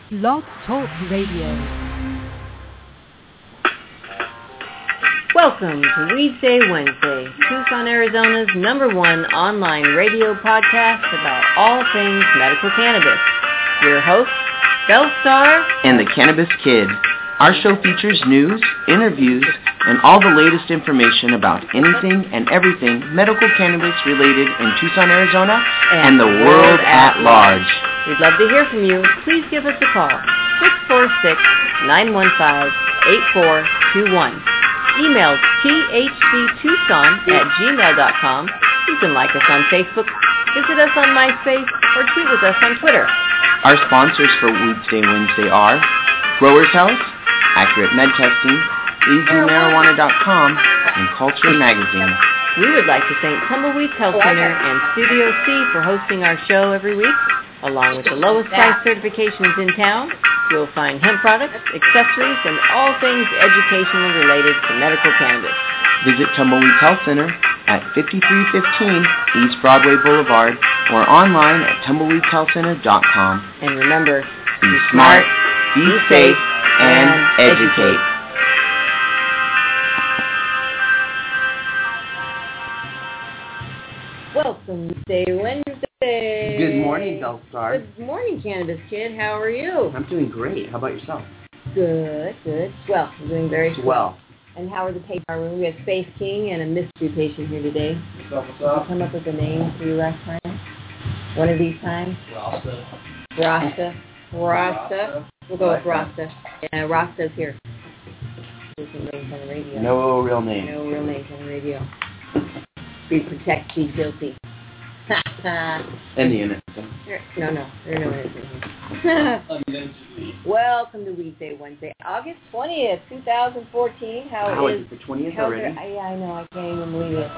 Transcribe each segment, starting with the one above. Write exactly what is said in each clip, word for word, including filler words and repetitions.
Blog Talk Radio. Welcome to Weedsday Wednesday, Tucson, Arizona's number one online radio podcast about all things medical cannabis. Your hosts, Bellstar and the Cannabis Kid. Our show features news, interviews, and all the latest information about anything and everything medical cannabis related in Tucson, Arizona, and, and the world at large. We'd love to hear from you. Please give us a call, six four six, nine one five, eight four two one. Email t h c tucson at gmail dot com. You can like us on Facebook, visit us on MySpace, or tweet with us on Twitter. Our sponsors for Weedsday Wednesday are Growers House, Accurate Med Testing, easy marijuana dot com, and Culture Magazine. We would like to thank Tumbleweeds Health Center and Studio C for hosting our show every week. Along with the lowest price certifications in town, you'll find hemp products, accessories, and all things educational related to medical cannabis. Visit Tumbleweeds Health Center at fifty-three fifteen East Broadway Boulevard or online at tumbleweeds health center dot com. And remember, be smart, be safe, and educate. Welcome to Day Wednesday. Good morning, Bellstar. Good morning, Cannabis Kid. How are you? I'm doing great. How about yourself? Good, good. Swell. I'm doing very swell. Well. And how are the patients? We have Space King and a mystery patient here today. What's up, what's up? Did you come up with a name for you last time? One of these times? Rasta. Rasta. Rasta. We'll go with Rasta. Yeah, Rasta's here. There's some names on the radio. No real name. No real names on the radio. We protect the guilty. And the innocent. No, no. There are no innocent here. Welcome to Weedsday Wednesday, August twentieth, twenty fourteen. How, how is it the twentieth already? There, I, yeah, I know. I can't even believe it.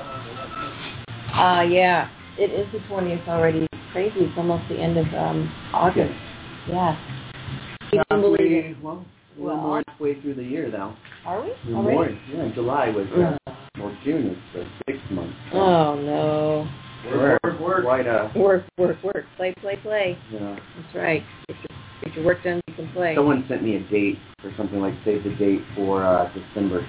Uh, yeah. It is the twentieth already. It's crazy. It's almost the end of um, August. Yeah. You can believe it. Well, we're well, more halfway through the year now. Are we? We're already? more. Yeah, July was, uh, or June is the sixth month. So. Oh, no. Work, work, work. Quite a... Work, work, work. Play, play, play. Yeah. That's right. Get your, get your work done, you can play. Someone sent me a date for something like save the date for uh, December.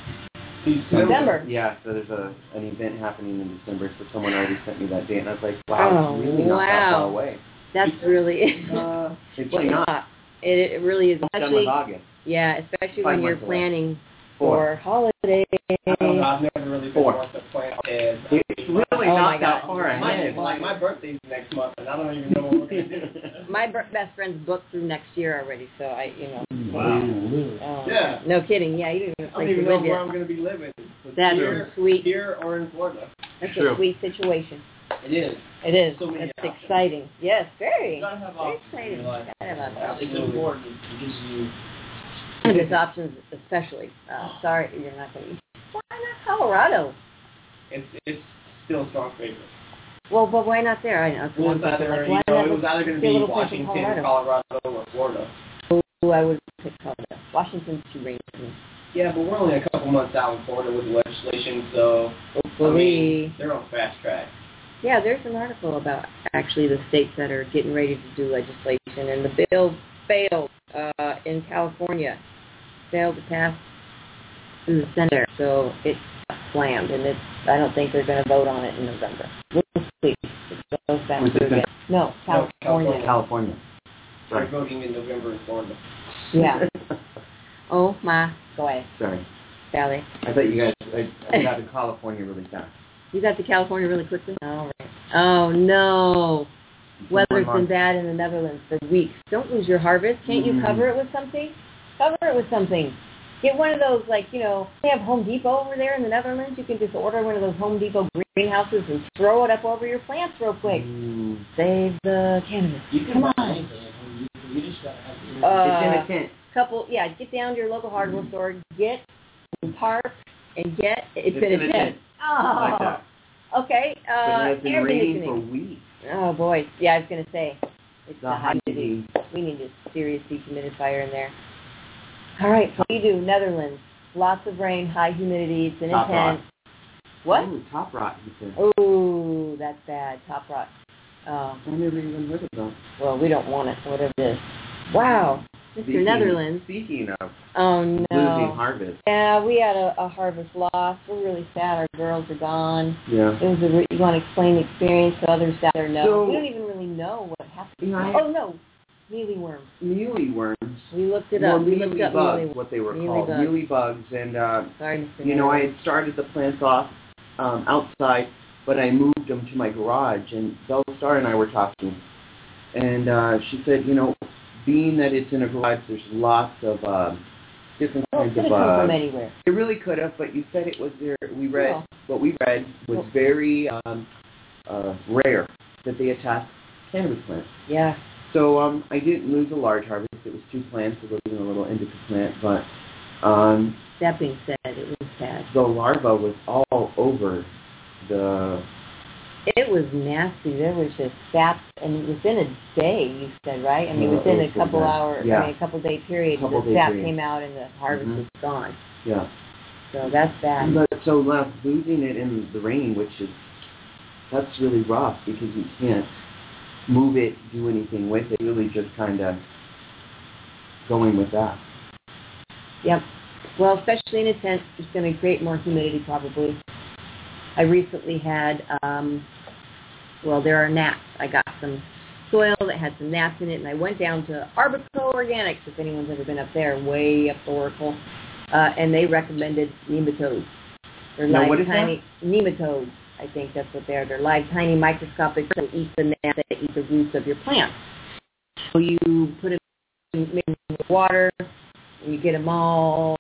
December? Yeah, so there's a an event happening in December, so someone already sent me that date, and I was like, wow, oh, it's really not wow. that far away. That's really... uh, it's well, not. It, it really is. It's done with August. Yeah, especially Five when you're away. planning Four. for holidays. I don't know, I've never really been Four. one to plan ahead. It's really oh not that far ahead. My, like, my birthday's next month, and I don't even know what we're going to do. My b- best friend's booked through next year already, so I, you know. Wow. Oh, Yeah. No kidding. Yeah, you didn't I place don't even to know live where yet. I'm going to be living. That's here, sweet. Here or in Florida. That's True. a sweet situation. It is. It is. So many It's options. exciting. Yes, very. You gotta have Very options in exciting. your life. Gotta have It's options. important. It gives you... There's options, especially. Uh, sorry, you're not going to. Why not Colorado? It's, it's still a strong favorite. Well, but why not there? I know. Well, it's either, like, you why know, not it was either going to see a be little place in Washington, Colorado? Colorado, or Florida. Oh, I would pick Colorado. Washington's too rainy for me. Yeah, but we're only a couple months out in Florida with the legislation, so Hopefully. I mean, they're on fast track. Yeah, there's an article about actually the states that are getting ready to do legislation, and the bill failed uh, in California, failed to pass through the Senate, so it's slammed, and it's. I don't think they're going to vote on it in November. We'll see. It goes back Was through it again. No, California. California. California. They're voting in November in Florida. Yeah. Oh my, go ahead, Sorry. Sally. I thought you guys, I, I got to California really fast. You got to California really quickly? All right. Oh, no. Weather's been bad in the Netherlands for weeks. Don't lose your harvest. Can't you Mm. cover it with something? Cover it with something. Get one of those, like, you know, they have Home Depot over there in the Netherlands. You can just order one of those Home Depot greenhouses and throw it up over your plants real quick. Mm. Save the cannabis. You can Come buy on. anything. You just got to have it. Uh, It's in a tent. Couple, yeah, get down to your local hardware store, get some tarp, and get, it's, It's in in a a tent. tent. Oh. Like that. Okay, But uh, it has been air raining conditioning. for weeks. Oh, boy. Yeah, I was going to say. It's The the high humidity. We need a serious dehumidifier in there. All right, so what do you do? Netherlands. Lots of rain, high humidity. It's in Top a tent. rot. What? Ooh, top rot, he said. Ooh, that's bad. Top rot. Oh, I never even heard of that. well, we don't want it, whatever it is. Wow. Mister Speaking, Netherlands. Speaking of Oh, no. losing harvest. Yeah, we had a, a harvest loss. We're really sad. Our girls are gone. Yeah. It was a re- you want to explain the experience to others that there know. So, we don't even really know what happened. Yeah, I- Oh, no. Mealy worms. Mealy worms. We looked it Well, up. We mealy looked up bugs, mealy, what they were mealy called. bugs. Mealy bugs. And, uh, Sorry, Mister you know, I Netherlands. had started the plants off um, outside, but I moved them to my garage. And Belle Star and I were talking. And uh, she said, you know, being that it's in a garage, there's lots of uh, different Oh, it kinds could of... have come Uh, from anywhere. it really could have, but you said it was there. We read, Well. what we read was Well. very um, uh, rare that they attack cannabis plants. Yeah. So um, I didn't lose a large harvest. It was two plants. It wasn't a little indica plant, but um, That being said, it was sad. the larva was all over the... It was nasty. There was just sap, and within a day, you said, right? I mean, Yeah, within it a was so couple bad. hour, Yeah. I mean, a couple day period, Couple the day sap period. came out and the harvest Mhm. was gone. Yeah. So that's bad. But so uh, losing it in the rain, which is, that's really rough because you can't move it, do anything with it. Really just kind of going with that. Yep. Well, especially in a tent, it's going to create more humidity probably. I recently had, um, well, there are gnats. I got some soil that had some gnats in it, and I went down to Arbico Organics, if anyone's ever been up there, way up the Oracle, uh, and they recommended nematodes. They're Now, live what is tiny nematodes. I think that's what they are. They're live, tiny, microscopic that eat the gnat that eat the roots of your plant. So you put it in, in water, and you get them all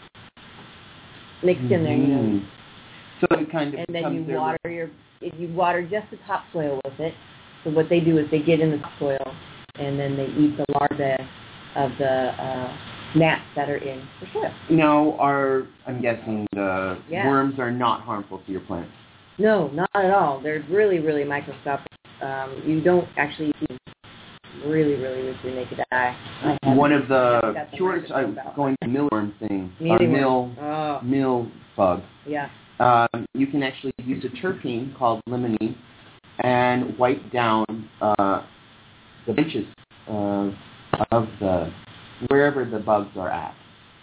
mixed in there, you know. Mhm. So it kind of And then becomes you their- water your, if you water just the topsoil with it. So what they do is they get in the topsoil, and then they eat the larvae of the uh, gnats that are in the soil. Now, are, I'm guessing the Yeah. worms are not harmful to your plants. No, not at all. They're really, really microscopic. Um, you don't actually see them really, really with your naked eye. I haven't- One of I the haven't got the cures, I'm microscope out. going to millworm thing, uh, Mealyworm. mill, Oh, mill bug. yeah. Um, you can actually use a terpene called limonene and wipe down uh, the benches of, of the, wherever the bugs are at.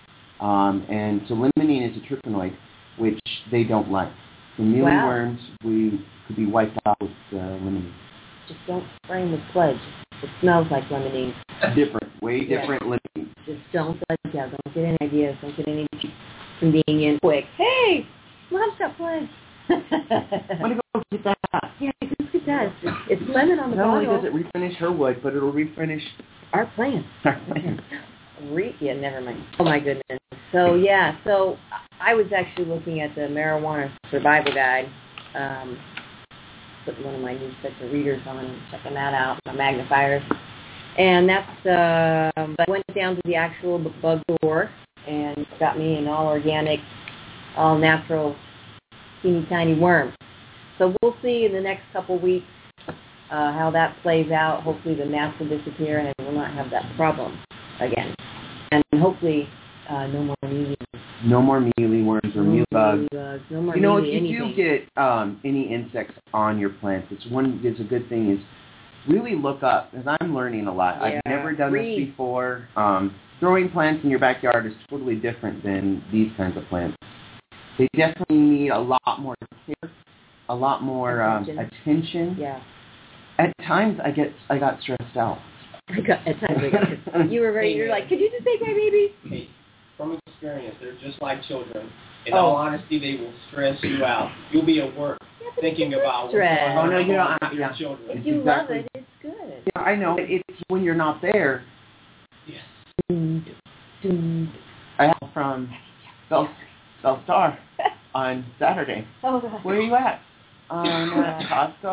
Um, and so limonene is a terpenoid, which they don't like. The mealyworms, we could be wiped out with uh, limonene. Just don't spray them with sludge. It smells like lemonade. Different, way Yeah. different limonene. Just don't sludge out. Don't get any ideas. Don't get any cheap, convenient, quick. Hey, Mom's got play. I'm going to go get that. Yeah, let's get that. It's, it's lemon on the Not only bottle. does it refinish her wood, but it'll refinish Our plant. our plants. Re- yeah, never mind. Oh my goodness. So yeah, so I was actually looking at the marijuana survival guide, um, putting one of my new sets of readers on and checking that out, my magnifiers, and that's. Uh, but I went down to the actual bug door and got me an all organic, all natural, teeny tiny worm. So we'll see in the next couple weeks uh, how that plays out. Hopefully the gnats will disappear and I will not have that problem again. And hopefully, uh, no more mealy. No more mealyworms or mealy bugs. bugs. No more You know, if mealy you anything. do get um, any insects on your plants, it's one. It's a good thing is really look up, because I'm learning a lot. Yeah, I've never done read. this before. Um, growing plants in your backyard is totally different than these kinds of plants. They definitely need a lot more care, a lot more um, Attention. attention. Yeah. At times, I get I got stressed out. I got, at times I got You were very, you're like, could you just take my baby? Hey, from experience, they're just like children. In Oh. all honesty, they will stress you out. You'll be at work Yeah, but thinking it's about what's stress. going on Oh, no, you don't- with your yeah. children. If you exactly- love it, it's good. Yeah, I know. It's when you're not there. Yes. Dun, dun. I have from Bell, Bell Star on Saturday. Oh, God. Where are you at? On uh, Costco.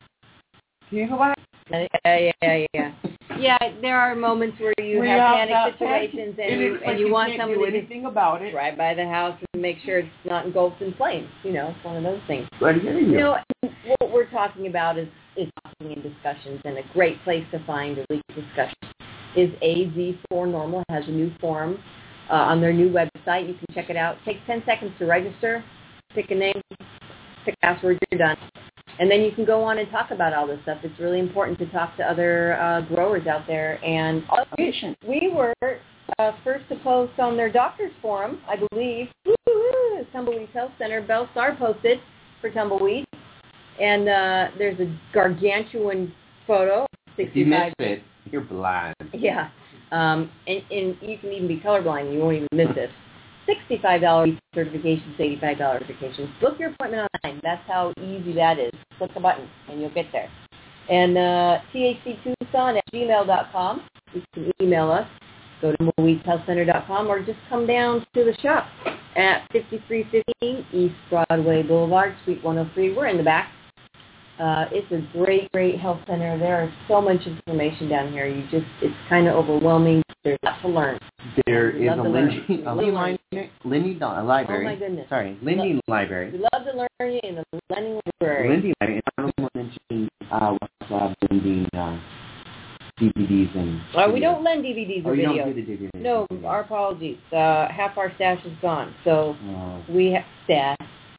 Can you go back? Yeah, yeah, yeah, yeah. Yeah, there are moments where you Where have you have panic that situations panic, and you, it's and like you want can't someone do to just anything about it. drive by the house and make sure it's not engulfed in flames. You know, it's one of those things. But I hear you. You know, what we're talking about is, is talking in discussions, and a great place to find a leak discussion is A Z four Normal. Has a new forum uh, on their new website. You can check it out. Take ten seconds to register, pick a name, pick a password, you're done. And then you can go on and talk about all this stuff. It's really important to talk to other uh, growers out there. And we, we were uh, first to post on their doctor's forum, I believe. Woo-hoo, Tumbleweed Health Center. Belle Star posted for Tumbleweed. And uh, there's a gargantuan photo. If you missed it, you're blind. Yeah. Um, and, and you can even be colorblind. You won't even miss it. sixty-five dollars certifications, eighty-five dollars certifications. Book your appointment online. That's how easy that is. Click a button, and you'll get there. And uh, T H C Tucson at gmail dot com. You can email us. Go to tumbleweed health center dot com or just come down to the shop at fifty-three fifteen East Broadway Boulevard, Suite one oh three. We're in the back. Uh, it's a great, great health center. There is so much information down here. You just, it's kind of overwhelming. There's a lot to learn. There is a Lindy, a Lindy, library, Lindy library. Oh my goodness. Sorry, Lindy Lo- library. We love to learn you in the Lindy library. Lindy library. And I don't want to mention uh, what's uh, lending uh, D V Ds and. Well, we don't lend D V Ds oh, or you videos. Don't do the D V Ds. No, our apologies. Uh, half our stash is gone, so oh. we have stash.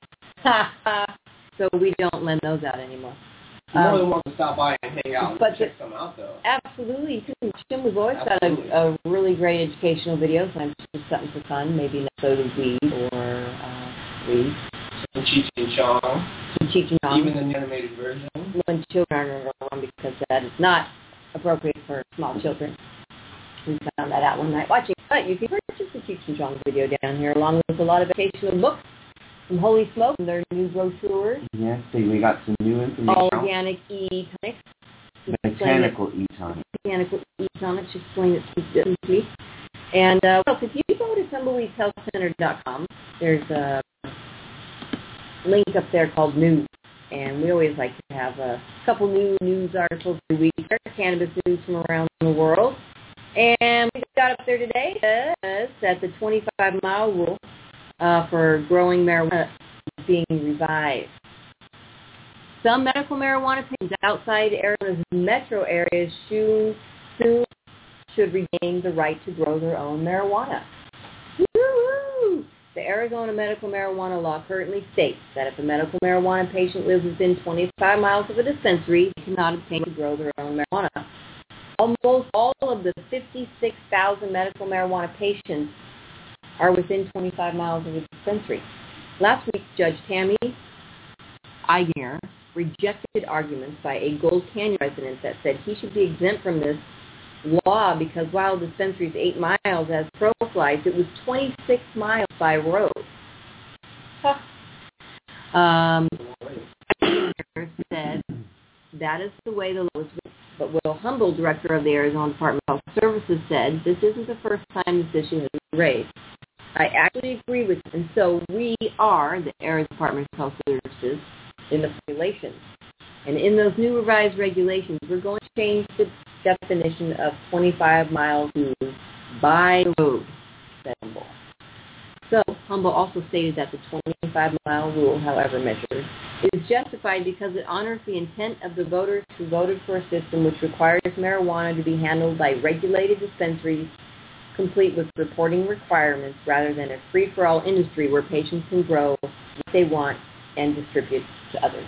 So we don't lend those out anymore. You're more Um, than welcome to stop by and hang out and but check the- some out, though. Absolutely. Tim, we've always Absolutely. got a, a really great educational video, sometimes just something for fun, maybe not so to weed or uh, weed. Some Cheech and Chong. Some Cheech and Chong. Even the animated version. When children aren't around, because that is not appropriate for small children. We found that out one night watching. But you can purchase the Cheech and Chong video down here, along with a lot of educational books from Holy Smoke and their new brochures. Yes, see, we got some new information. All organic e-tonics. Botanical e-tonics. Botanical e-tonics. Explain it to me. And uh, well, if you go to tumbleweed health center dot com, there's a link up there called News. And we always like to have a couple new news articles every week, cannabis news from around the world. And we got up there today uh, that the twenty-five mile rule uh, for growing marijuana is being revised. Some medical marijuana patients outside Arizona's metro areas soon, soon should regain the right to grow their own marijuana. Woo-hoo! The Arizona medical marijuana law currently states that if a medical marijuana patient lives within twenty-five miles of a dispensary, they cannot obtain to grow their own marijuana. Almost all of the fifty-six thousand medical marijuana patients are within twenty-five miles of a dispensary. Last week, Judge Tammy Iger rejected arguments by a Gold Canyon resident that said he should be exempt from this law because while the dispensary is eight miles as crow flies, it was twenty-six miles by road. Huh. Um, said that is the way the law was written. But Will Humble, director of the Arizona Department of Health Services, said this isn't the first time this issue has been raised. I actually agree with him. And so we are, the Arizona Department of Health Services, in the regulations. And in those new revised regulations, we're going to change the definition of twenty-five miles to by road, said Humble. So Humble also stated that the twenty-five mile rule, however measured, is justified because it honors the intent of the voters who voted for a system which requires marijuana to be handled by regulated dispensaries, complete with reporting requirements, rather than a free-for-all industry where patients can grow what they want and distribute to others.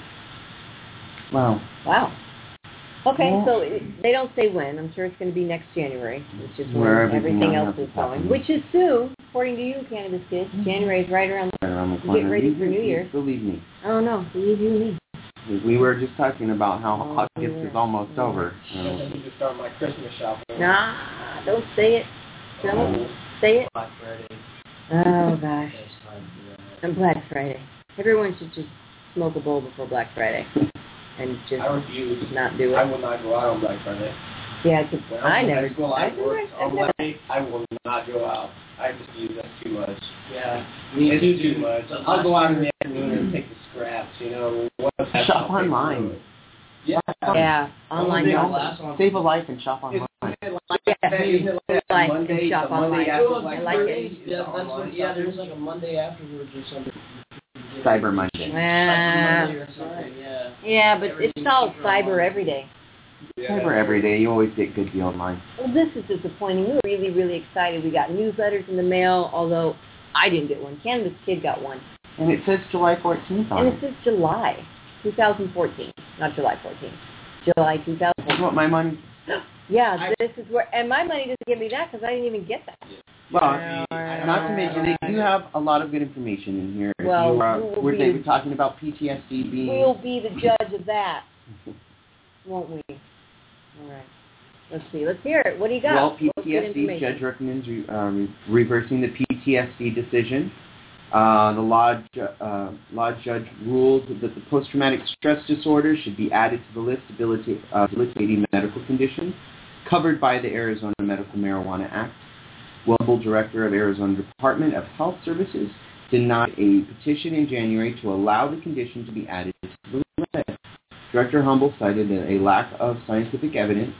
Wow. Wow. Okay, Yeah. so it, they don't say when. I'm sure it's going to be next January, which is when Where everything, everything else else is is going. happening. Which is soon, according to you, Cannabis Kids. Mm-hmm. January is right around the Right around the Get corner. ready You- for New you- Year's. Believe me. Oh, no, believe you me. We, we were just talking about how Oh, August yeah. is almost over. I guess I need to start my Christmas shopping. Nah, don't say it. Don't Oh, say it. Black Friday. Oh, gosh. That's time for that. And Black Friday. Everyone should just smoke a bowl before Black Friday and just I refuse. not do I it. will not go out on Black Friday. Yeah, 'cause When I I'm in never. high school, I I never. worked I all never. night. I will not go out. I just use that too much. Yeah, me It's too. too much. So I'll go out in last the afternoon and take the scraps, you know. What's that? Shop I'll take online. the- Yeah. Yeah, online Only shopping. last one. Save a life and shop online. Isn't it like Yeah, that? Isn't it like Like that Monday, and shop the Monday online. after Cool, Black I like Friday? it. is Yeah, the that's online what, yeah, shopping? there's like a Monday afterwards or something. Cyber Monday. Cyber Well, Monday or something, yeah. yeah, but it's Everything's all cheaper cyber online. every day. Yeah. Cyber every day. You always get good deals online. Well, this is disappointing. We were really, really excited. We got newsletters in the mail, although I didn't get one. Cannabis Kid got one. And it says July fourteenth on And it. it says July. two thousand fourteen, not July fourteenth. July two thousand fourteen. That's what my money... Yeah, I, this is where, and my money doesn't give me that because I didn't even get that. Well, Uh, not to mention, they do have a lot of good information in here. Well, you, uh, we'll where be- they were talking about P T S D being... We'll be the judge of that, won't we? All right. Let's see. Let's hear it. What do you got? Well, What's good P T S D, information? judge recommends re, um, reversing the P T S D decision. Uh, the law, ju- uh, law judge ruled that the post-traumatic stress disorder should be added to the list of debilita- uh, debilitating medical conditions covered by the Arizona Medical Marijuana Act. Wellble, director of Arizona Department of Health Services, denied a petition in January to allow the condition to be added to the list. Director Humble cited a lack of scientific evidence,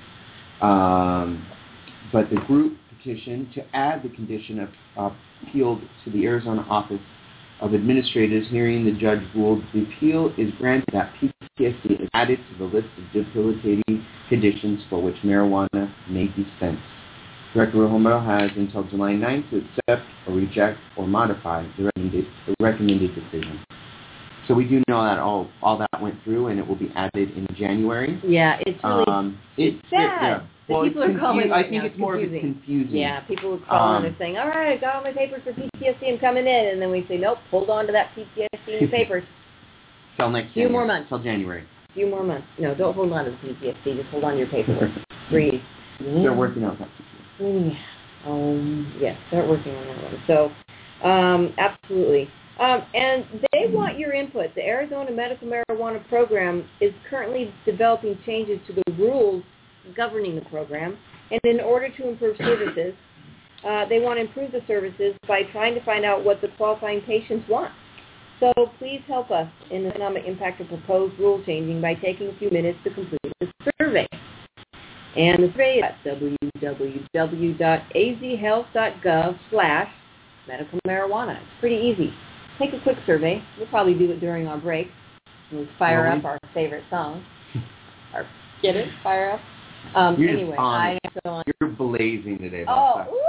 um, but the group petition to add the condition of, uh, appealed to the Arizona Office of Administrators. Hearing, the judge ruled the appeal is granted that P T S D is added to the list of debilitating conditions for which marijuana may be dispensed. Director Humble has until July ninth to accept or reject or modify the recommended, the recommended decision. So we do know that all all that went through, and it will be added in January. Yeah, it's really Um, it's it's sad. Yeah. The Well, people it's are calling confu- right I think now. it's more confusing. of a confusing. Yeah, people are calling Um, and saying, all right, I got all my papers for P T S D, I'm coming in. And then we say, nope, hold on to that P T S D in your papers. Till next Few January. more months. Till January. A few more months. No, don't hold on to the P T S D. Just hold on to your paperwork. Breathe. They're working on that. Yeah. Um, yes, start working on that one. So, um, absolutely. Um, and they want your input. The Arizona Medical Marijuana Program is currently developing changes to the rules governing the program. And in order to improve services, uh, they want to improve the services by trying to find out what the qualifying patients want. So please help us in the economic impact of proposed rule changing by taking a few minutes to complete the survey. And the survey is at www.azhealth.gov slash medical marijuana. It's pretty easy. Take a quick survey. We'll probably do it during our break. We'll fire Will we? up our favorite song. Our, get it? Fire up? Um, You're just anyway, on I it. am so on. You're blazing today. Oh, Bob. whoop.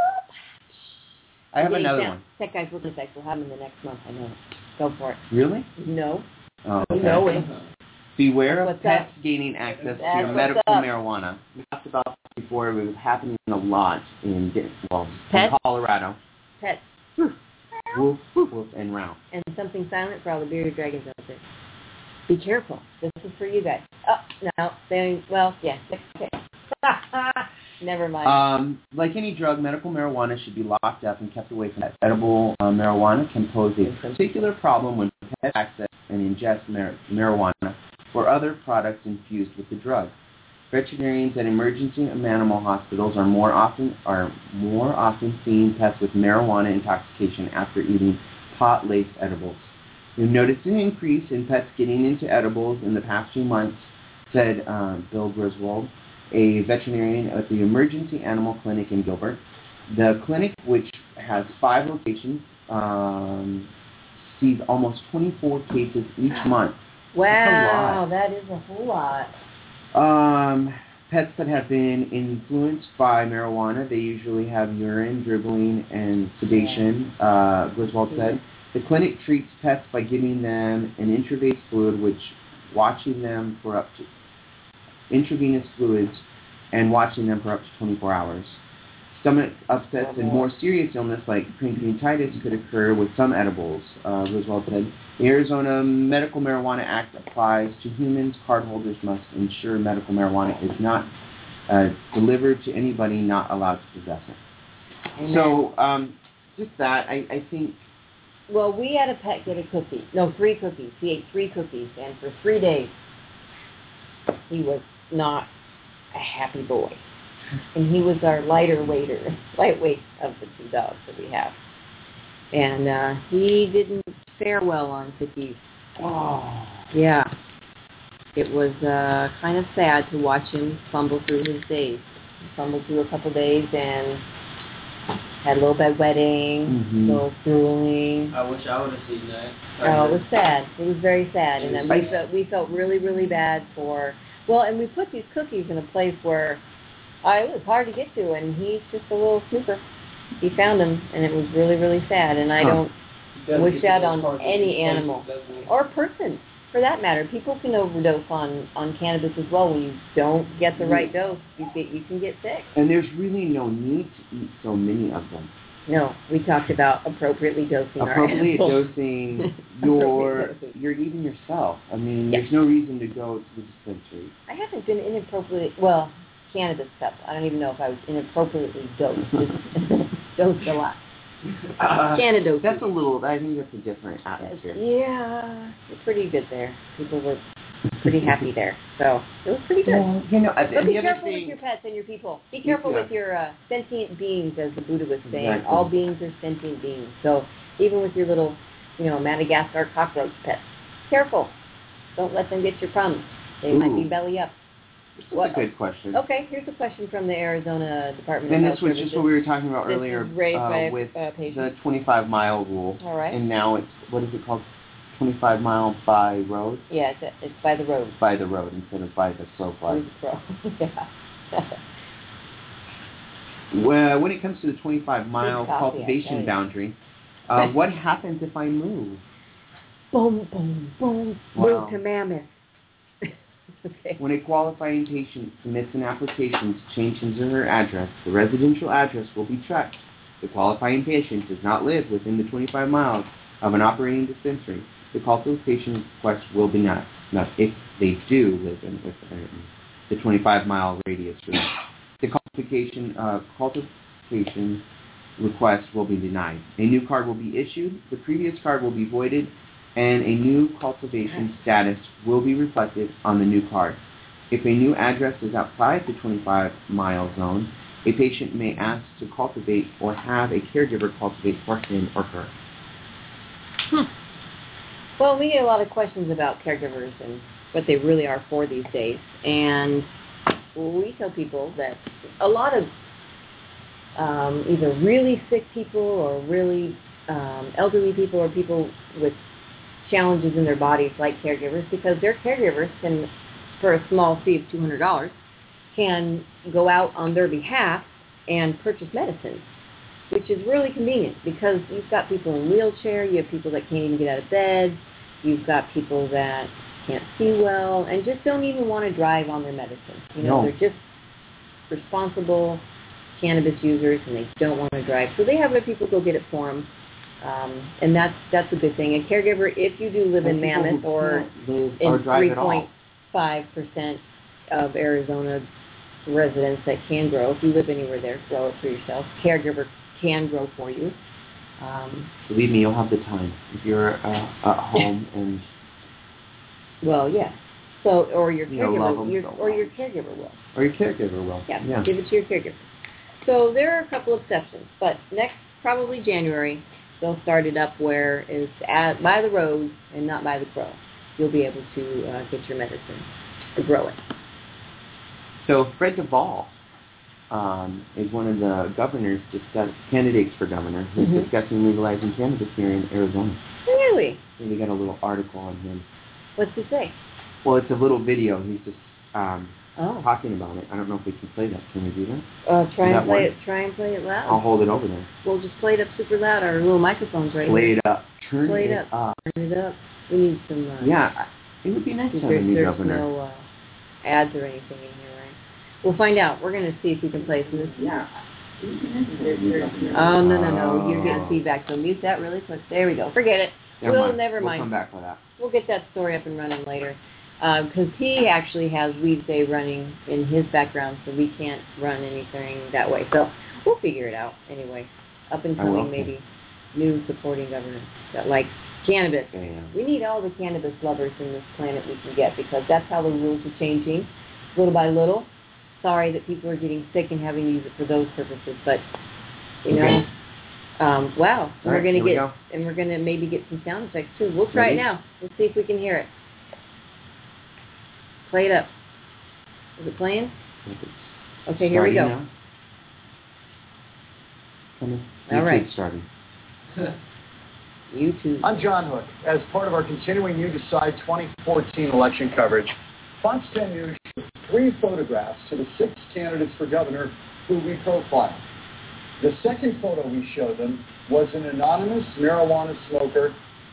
I have Yeah, another yeah. one. Tech guys, we'll do sex. We'll have them in the next month. I know. Go for it. Really? No. Oh, okay. No way. Beware That's of what's pets up. gaining access That's to what's medical up. marijuana. We talked about this before. It was happening a lot in, well, Pets? in Colorado. Pets. Woof, woof, and round. And something silent for all the bearded dragons out there. Be careful. This is for you guys. Oh, no. They, well, yeah. Okay. Never mind. Um, like any drug, medical marijuana should be locked up and kept away from pets. Edible uh, marijuana can pose a particular problem when pets access and ingest mar- marijuana or other products infused with the drug. Veterinarians at emergency and animal hospitals are more often are more often seeing pets with marijuana intoxication after eating pot-laced edibles. We've noticed an increase in pets getting into edibles in the past few months, said uh, Bill Griswold, a veterinarian at the Emergency Animal Clinic in Gilbert. The clinic, which has five locations, um, sees almost twenty-four cases each month. wow, that is a whole lot. Um, pets that have been influenced by marijuana, they usually have urine, dribbling, and sedation, uh, Griswold said. The clinic treats pets by giving them an intravenous fluid, which watching them for up to intravenous fluids and watching them for up to twenty-four hours. Stomach upsets and more serious illness like pancreatitis could occur with some edibles, uh, Griswold said. The Arizona Medical Marijuana Act applies to humans. Cardholders must ensure medical marijuana is not uh, delivered to anybody not allowed to possess it. Amen. So, um, just that, I, I think... Well, we had a pet get a cookie. No, three cookies. He ate three cookies, and for three days, he was not a happy boy. And he was our lighter waiter, lightweight of the two dogs that we have. And uh, he didn't fare well on cookies. Oh. Yeah. It was uh, kind of sad to watch him fumble through his days. He fumbled through a couple days and had a little bedwetting, Mhm. a little drooling. I wish I would have seen that. Oh, it was sad. It was very sad. And then we felt, we felt really, really bad for... Well, and we put these cookies in a place where uh, it was hard to get to, and he's just a little snooper. He found them, and it was really, really sad. And I Huh. don't Doesn't wish get that to on those parts of any these places, animal doesn't he? or person. for that matter, people can overdose on, on cannabis as well. When you don't get the right dose, you get, you can get sick. And there's really no need to eat so many of them. No, we talked about appropriately dosing appropriately our animals. dosing your, you're even yourself. I mean, yes. there's no reason to go to the dispensary. I haven't been inappropriately, well, cannabis stuff. I don't even know if I was inappropriately dosed. Dosed a lot. Uh, Cannadose. That's a little, I think that's a different atmosphere. Yeah, it's pretty good there. People were pretty happy there. So it was pretty good. Well, you know, but be the careful thing, with your pets and your people. Be careful yeah. with your uh, sentient beings, as the Buddha was saying. Exactly. All beings are sentient beings. So even with your little, you know, Madagascar cockroach pets, careful. Don't let them get your crumbs. They Ooh. might be belly up. This is a good question. Okay, here's a question from the Arizona Department and of this Health was Services. just what we were talking about this earlier is raised uh, by with uh, the twenty-five mile rule. All right. And now it's, what is it called? twenty-five mile by road? Yeah, it's, it's by the road. By the road instead of by the slope line. yeah. Well, when it comes to the twenty-five mile coffee, cultivation boundary, uh, what happens if I move? Boom, boom, boom. Wow. Move to Mammoth. Okay. When a qualifying patient submits an application to change his or her address, the residential address will be checked. The qualifying patient does not live within the twenty-five miles of an operating dispensary. The cultivation request will be denied. Now, if they do live in within the twenty-five mile radius, the cultivation, uh, cultivation request will be denied. A new card will be issued. The previous card will be voided, and a new cultivation status will be reflected on the new card. If a new address is outside the twenty-five mile zone, a patient may ask to cultivate or have a caregiver cultivate for him or her. Hmm. Well, we get a lot of questions about caregivers and what they really are for these days. And we tell people that a lot of um, either really sick people or really um, elderly people or people with challenges in their bodies like caregivers, because their caregivers can, for a small fee of two hundred dollars, can go out on their behalf and purchase medicine, which is really convenient because you've got people in wheelchair, you have people that can't even get out of bed, you've got people that can't see well and just don't even want to drive on their medicine. You know, no. They're just responsible cannabis users and they don't want to drive. So they have other people go get it for them. Um, and that's that's a good thing. A caregiver, if you do live in Mammoth or in three point five percent of Arizona residents that can grow, if you live anywhere there, grow it for yourself. Caregiver can grow for you. Um, Believe me, you'll have the time if you're uh, at home and. Well, yeah. So, or your you know, caregiver, your, so or your caregiver will. Or your caregiver will. Yeah, yeah. Give it to your caregiver. So there are a couple exceptions, but next, probably January, they'll start it up where it's at, by the road and not by the grow. You'll be able to uh, get your medicine to grow it. So Fred Duvall um, is one of the governors, discuss, candidates for governor, who's mm-hmm. discussing legalizing cannabis here in Arizona. Really? So we got a little article on him. What's he say? Well, it's a little video. He's just um, oh. talking about it. I don't know if we can play that. Can we do that? Uh, try Does and play work? it. Try and play it loud. I'll hold it over there. We'll just play it up super loud. Our little microphone's right play here. Play it up. Turn play it, it up. up. Turn it up. We need some. Uh, yeah, it would be nice to have a new there's governor. no uh, ads or anything in here, right? We'll find out. We're going to see if we can play some of this. Yeah. Oh, no, no, no. You're getting feedback, so mute that really quick. There we go. Forget it. Never we'll mind. never mind. We'll come back for that. We'll get that story up and running later. Because um, he actually has Weed Day running in his background, so we can't run anything that way. So we'll figure it out anyway. Up and coming, maybe new supporting governors that like cannabis. Yeah. We need all the cannabis lovers in this planet we can get, because that's how the rules are changing, little by little. Sorry that people are getting sick and having to use it for those purposes, but you know, okay. um, wow. And right, we're gonna get, we go. and we're gonna maybe get some sound effects too. We'll try Ready? it now. Let's see if we can hear it. Play it up. Is it playing? Okay, here we go. Now. Kind of All right. Starting. YouTube. I'm John Hook. As part of our continuing You Decide twenty fourteen election coverage, Fox ten News showed three photographs to the six candidates for governor who we profiled. The second photo we showed them was an anonymous marijuana smoker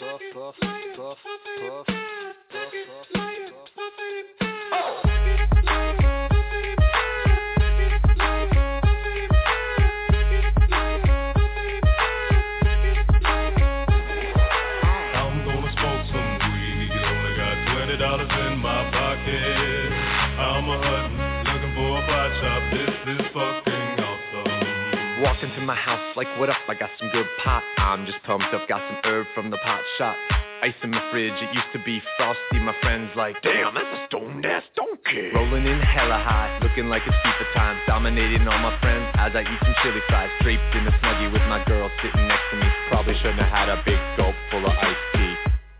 puff, puff, puff, puff, puff, I'm gonna smoke some weed, only got twenty dollars in my pocket. I'm a huntin', looking for a pot shop, this is fucking awesome. Walk into my house like, what up, I got some good pot. I'm just pumped up, got some herb from the pot shop. Ice in my fridge, it used to be frosty. My friends like, damn, that's a stoned-ass donkey. Rolling in hella high, looking like it's FIFA time. Dominating all my friends as I eat some chili fries. Draped in a Snuggie with my girl sitting next to me. Probably shouldn't have had a big gulp full of iced tea.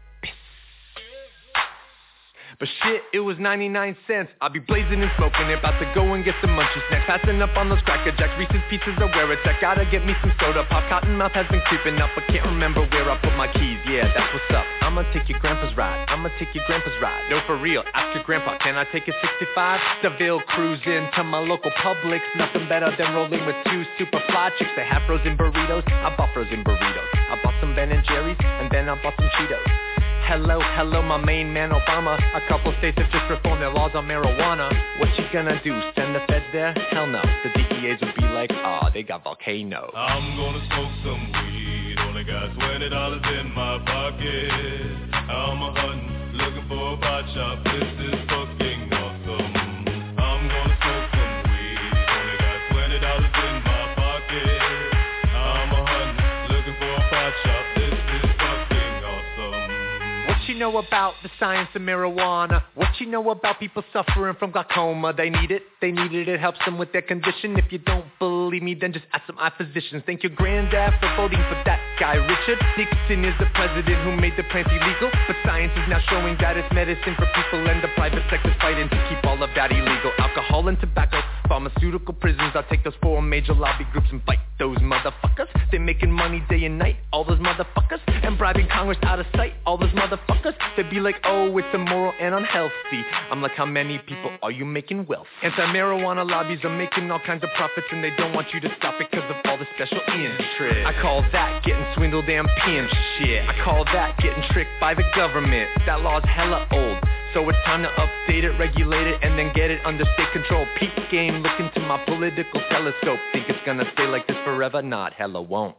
But shit, it was ninety-nine cents. I'll be blazing and smoking it, about to go and get some munchies next. Passing up on those Cracker Jacks, Reese's Pieces of where it's at. Gotta get me some soda pop. Cottonmouth has been creeping up, but can't remember where I put my keys. Yeah, that's what's up. I'ma take your grandpa's ride. I'ma take your grandpa's ride. No, for real, ask your grandpa, can I take a sixty-five? Seville cruising to my local Publix. Nothing better than rolling with two super fly chicks. They have frozen burritos. I bought frozen burritos. I bought some Ben and Jerry's, and then I bought some Cheetos. Hello, hello, my main man Obama. A couple states have just reformed their laws on marijuana. What you gonna do, send the feds there? Hell no, the D E As would be like, aw, oh, they got volcanoes. I'm gonna smoke some weed, only got twenty dollars in my pocket. I'm a huntin', looking for a pot shop, this is fucking awesome. I'm gonna smoke some weed, only got twenty dollars in my pocket. I'm a huntin', looking for a pot shop, this is fucking awesome. What you know about the science of marijuana? What you know about people suffering from glaucoma? They need it, they need it, it helps them with their condition. If you don't believe me, then just ask some eye physicians. Thank your granddad for voting for that guy. Richard Nixon is the president who made the plant illegal, but science is now showing that it's medicine for people, and the private sector's fighting to keep all of that illegal. Alcohol and tobacco, pharmaceutical prisons. I'll take those four major lobby groups and fight those motherfuckers. They're making money day and night, all those motherfuckers, and bribing Congress out of sight, all those motherfuckers. They'd be like, oh, it's immoral and unhealthy. I'm like, how many people are you making wealth? Anti-marijuana lobbies are making all kinds of profits, and they don't want you to stop it because of all the special interest. I call that getting swindled and pinched. Shit, I call that getting tricked by the government. That law's hella old, so it's time to update it, regulate it, and then get it under state control. Peak game, look into my political telescope. Think it's gonna stay like this forever? Not hella won't.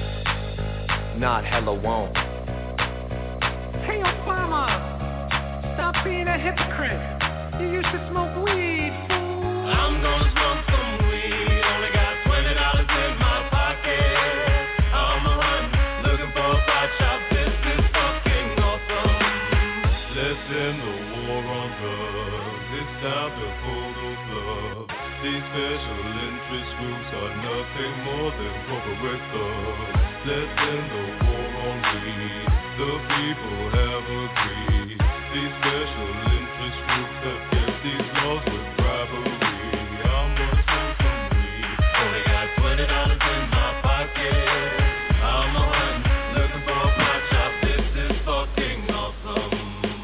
Not hella won't. Hey Obama, stop being a hypocrite. You used to smoke weed, fool. I'm gonna smoke some weed, only got twenty dollars in my pocket. I'm a huntin', looking for a pot shop, this is fucking awesome. Let's end the war on drugs, it's time to pull those plugs. These special interest groups are nothing more than corporate thugs. Let's end the war on weed, the people have agreed. These special interest groups have kept these laws with bribery. I'm gonna smoke some weed, only got twenty dollars in my pocket. I'm a huntin', looking for a pot shop, this is fucking awesome.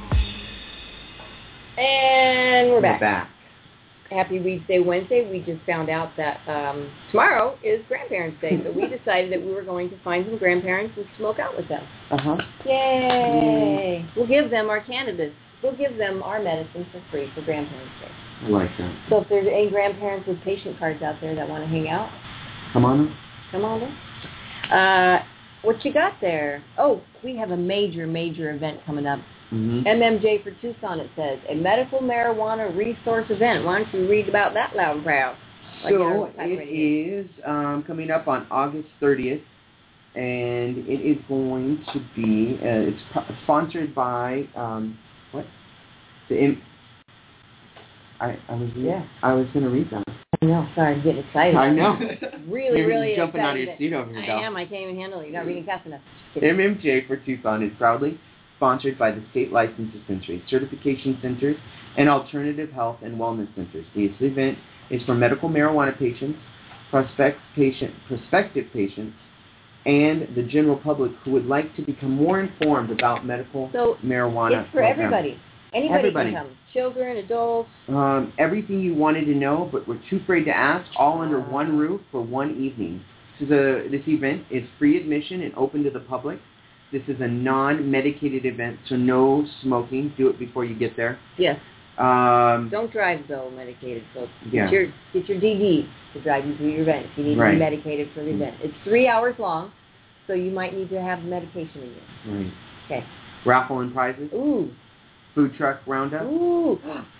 And we're back. We're back. Happy Weed Day Wednesday. We just found out that um, tomorrow is Grandparents' Day, so we decided that we were going to find some grandparents and smoke out with them. Uh-huh. Yay! We'll give them our cannabis. We'll give them our medicine for free for Grandparents' Day. I like that. So if there's any grandparents with patient cards out there that want to hang out, come on in. Come on in. Uh, what you got there? Oh, we have a major, major event coming up. Mm-hmm. M M J for Tucson, it says. A medical marijuana resource event. Why don't you read about that loud and proud? Like So it is um, coming up on August thirtieth, and it is going to be, uh, it's pro- sponsored by, um, what? The M- I, I was Yeah. I was going to read that. I know. Sorry, I'm getting excited. I know. really, You're really jumping excited. out of your seat over here, I Del. am. I can't even handle it. You're not reading fast enough. Just kidding. M M J for Tucson is proudly sponsored by the state licensed dispensaries, certification centers, and alternative health and wellness centers. This event is for medical marijuana patients, prospect patient, prospective patients, and the general public who would like to become more informed about medical so marijuana. It's for programs. everybody. Anybody Everybody. can come. Children, adults. Um, everything you wanted to know, but were too afraid to ask, all under one roof for one evening. This, is a, this event is free admission and open to the public. This is a non-medicated event, so no smoking. Do it before you get there. Yes. Um, Don't drive, though, medicated, folks. Yeah. Get your, get your D D to drive you through your event. You need Right. to be medicated for the event. It's three hours long, so you might need to have medication in you. Right. Okay. Raffle and prizes. Ooh. Food truck roundup. Ooh.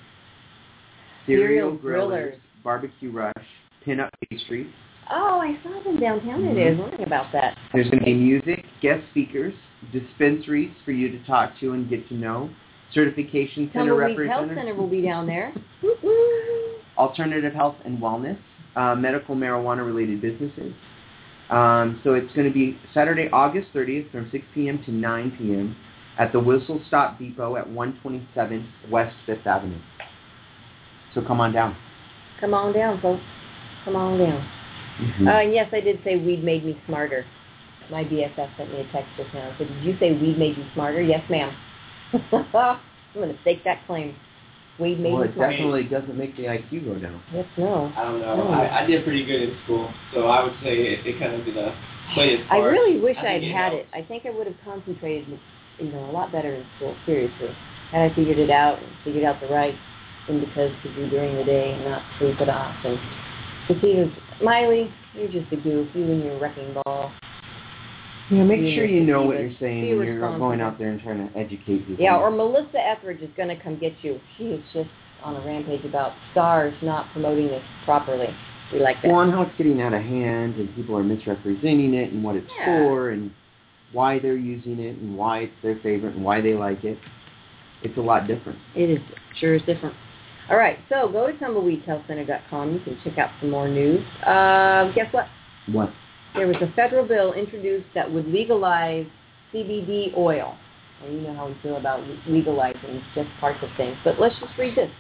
Cereal Cereal grillers. grillers. Barbecue rush. Pin-up pastries. Oh, I saw them downtown today. I was wondering about that. There's going to be music, guest speakers, dispensaries for you to talk to and get to know, certification center Tumbleweed Health representative, Center will be down there. alternative health and wellness, uh, medical marijuana-related businesses. Um, so it's going to be Saturday, August thirtieth from six p.m. to nine p.m. at the Whistle Stop Depot at one twenty-seven West Fifth Avenue. So come on down. Come on down, folks. Come on down. Mm-hmm. Uh, and yes, I did say weed made me smarter. My B F F sent me a text just now. So did you say weed made you smarter? Yes, ma'am. I'm going to stake that claim. Weed made Well, me it smarter. definitely doesn't make the I Q go down. Yes, no. I don't know. No. I, I did pretty good in school, so I would say it, it kind of did a play its I part. really wish I I'd think it had helped. it. I think I would have concentrated, you know, a lot better in school, seriously. Had I figured it out and figured out the right indicas to do during the day and not sleep it off. And because, Miley, you're just a goof. You and your wrecking ball. Yeah, make You sure need you to know be what res- you're saying be when you're responsible. going out there and trying to educate people. Yeah, or Melissa Etheridge is going to come get you. She is just on a rampage about stars not promoting this properly. We like that. Well, and how it's getting out of hand, and people are misrepresenting it, and what it's Yeah. for, and why they're using it, and why it's their favorite, and why they like it. It's a lot different. It is. Sure is different. All right, so go to tumbleweed health center dot com. You can check out some more news. Uh, guess what? What? There was a federal bill introduced that would legalize C B D oil. And you know how we feel about legalizing just parts of things. But let's just read this.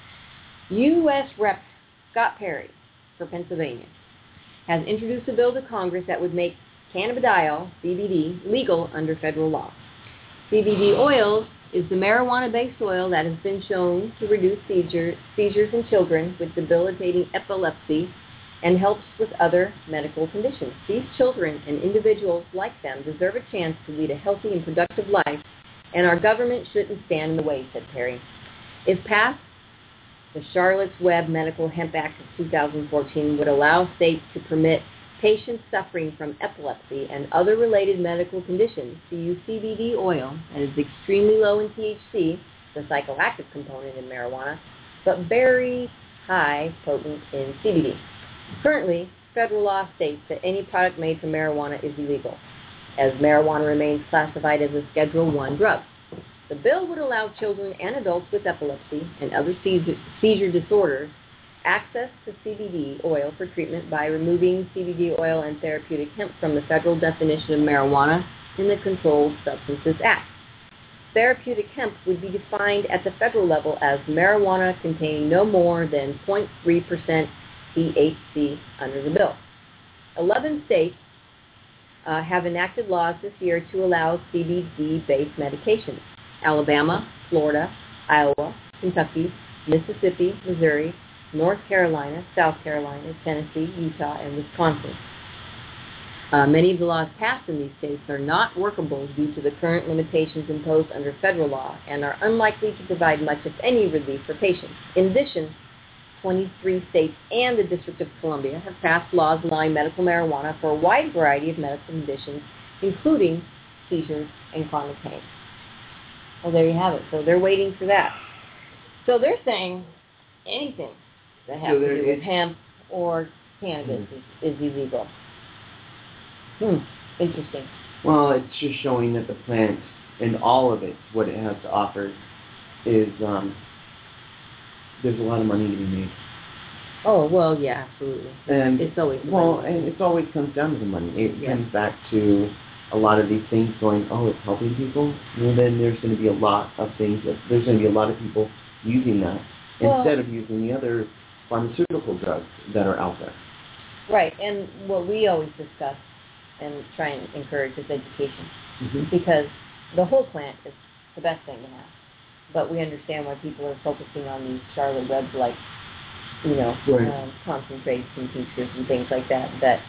U S Representative Scott Perry for Pennsylvania has introduced a bill to Congress that would make cannabidiol, C B D, legal under federal law. C B D oil is the marijuana-based oil that has been shown to reduce seizure, seizures in children with debilitating epilepsy and helps with other medical conditions. These children and individuals like them deserve a chance to lead a healthy and productive life, and our government shouldn't stand in the way, said Perry. If passed, the Charlotte's Web Medical Hemp Act of two thousand fourteen would allow states to permit patients suffering from epilepsy and other related medical conditions to use C B D oil that is extremely low in T H C, the psychoactive component in marijuana, but very high potent in C B D. Currently, federal law states that any product made from marijuana is illegal, as marijuana remains classified as a Schedule one drug. The bill would allow children and adults with epilepsy and other seizure, seizure disorders access to C B D oil for treatment by removing C B D oil and therapeutic hemp from the federal definition of marijuana in the Controlled Substances Act. Therapeutic hemp would be defined at the federal level as marijuana containing no more than zero point three percent T H C under the bill. Eleven states uh, have enacted laws this year to allow C B D-based medications. Alabama, Florida, Iowa, Kentucky, Mississippi, Missouri, North Carolina, South Carolina, Tennessee, Utah, and Wisconsin. Uh, many of the laws passed in these states are not workable due to the current limitations imposed under federal law and are unlikely to provide much, if any, relief for patients. In addition, twenty-three states and the District of Columbia have passed laws allowing medical marijuana for a wide variety of medical conditions, including seizures and chronic pain. Well, there you have it. So they're waiting for that. So they're saying anything that has So to there do with is- hemp or cannabis Mm-hmm. is, is illegal. Hmm, interesting. Well, it's just showing that the plant and all of it, what it has to offer, is um, there's a lot of money to be made. Oh, well, yeah, absolutely. And It's always the well, money. and it always comes down to the money. It Yeah. comes back to a lot of these things going, oh, it's helping people. Well, then there's going to be a lot of things that there's going to be a lot of people using that Well- instead of using the other pharmaceutical drugs that are out there. Right, and what we always discuss and try and encourage is education, Mm-hmm. because the whole plant is the best thing to have. But we understand why people are focusing on these Charlotte Webs like, you know, Right. um, concentrates and tinctures and things like that, that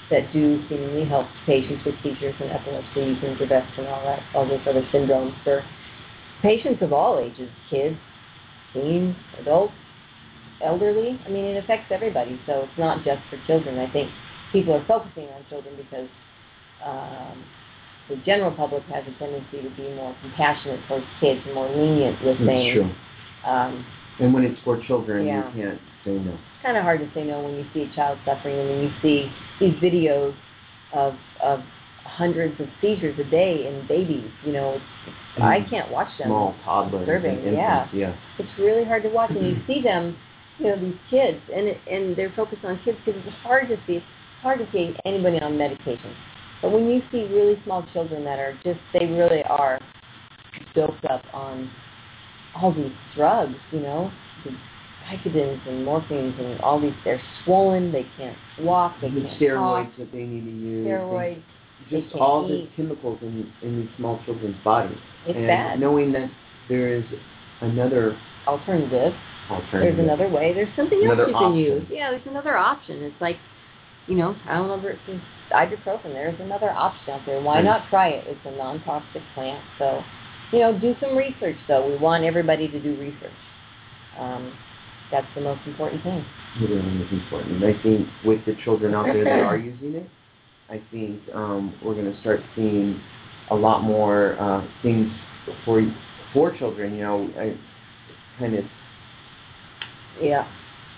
that do seemingly help patients with seizures and epilepsies and Dravet and all that, all those other syndromes for patients of all ages, kids, teens, adults, elderly. I mean, it affects everybody, so it's not just for children. I think people are focusing on children because um, the general public has a tendency to be more compassionate towards kids and more lenient with That's things. true. Um, and when it's for children, yeah. you can't say no. It's kind of hard to say no when you see a child suffering and when you see these videos of of hundreds of seizures a day in babies. You know, it's, it's, I can't watch them. Small toddlers disturbing. and infants, yeah. yeah. It's really hard to watch, and you see them, you know, these kids, and it, and they're focused on kids because it's hard to see. It's hard to see anybody on medication. But when you see really small children that are just, they really are built up on all these drugs, you know, the Vicodins and morphines and all these, they're swollen, they can't walk, they the can't steroids talk. that they need to use. Steroids. Just they all can't the chemicals in, in these small children's bodies. It's and bad. knowing that there is another alternative, alternative. there's another way, there's something Another else you can option. use. Yeah, there's another option. It's like, you know, Tylenol, ibuprofen, there's another option out there. Why Right. not try it? It's a non-toxic plant. So, you know, do some research, though. We want everybody to do research. Um, that's the most important thing. It really is important. And I think with the children out there that are using it, I think um, we're going to start seeing a lot more uh, things for for children. You know, I kind of yeah.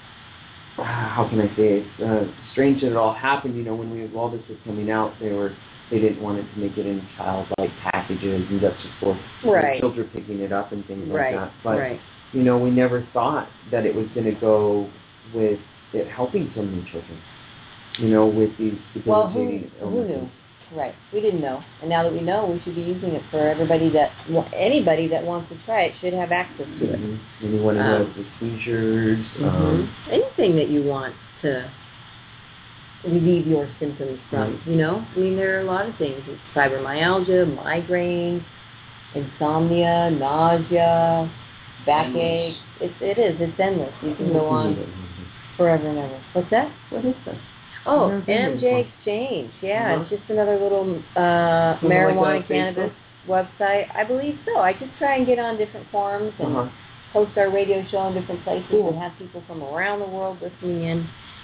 How can I say it? It's uh, strange that it all happened. You know, when we all this was coming out, they were they didn't want it to make it in child-like packages, and that's just for Right. children picking it up and things Right. like that. But Right. you know, we never thought that it was going to go with it helping so many children. You know, with these Well, who, debilitating who illnesses. knew? Right. We didn't know. And now that we know, we should be using it for everybody that, anybody that wants to try it should have access to it. Mm-hmm. Anyone who Um, has the seizures. hmm Um, Anything that you want to relieve your symptoms from, Right. you know? I mean, there are a lot of things. It's fibromyalgia, migraine, insomnia, nausea, backache. It's, it is. It's endless. You can go on forever and ever. What's that? What is that? Oh, I've never been M J there Exchange. Yeah, Uh-huh. it's just another little uh, Something like marijuana a cannabis website. I believe so. I just try and get on different forums and Uh-huh. host our radio show in different places Cool. and have people from around the world listening in.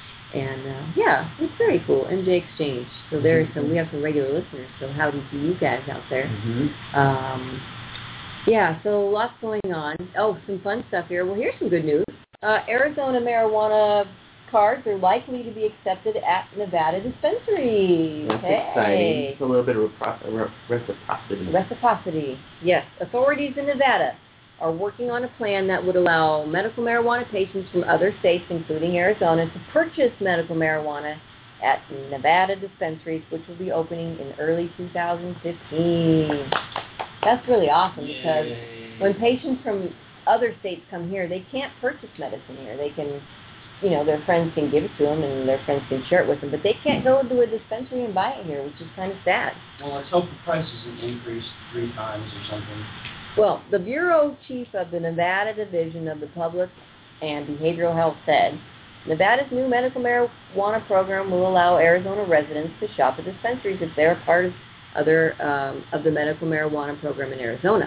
And uh, yeah, it's very cool. M J Exchange. So there's some. We have some regular listeners. So howdy to you guys out there. Mm-hmm. Um, yeah, so lots going on. Oh, some fun stuff here. Well, here's some good news. Uh, Arizona marijuana cards are likely to be accepted at Nevada dispensaries. That's hey. exciting. It's a little bit of repro- re- reciprocity. Reciprocity. Yes. Authorities in Nevada are working on a plan that would allow medical marijuana patients from other states, including Arizona, to purchase medical marijuana at Nevada dispensaries, which will be opening in early two thousand fifteen. That's really awesome because when patients from other states come here, they can't purchase medicine here. They can, you know, their friends can give it to them and their friends can share it with them, but they can't go to a dispensary and buy it here, which is kind of sad. Well, let's hope the price isn't increased three times or something. Well, the bureau chief of the Nevada Division of the Public and Behavioral Health said, Nevada's new medical marijuana program will allow Arizona residents to shop at dispensaries if they're part of other um, of the medical marijuana program in Arizona.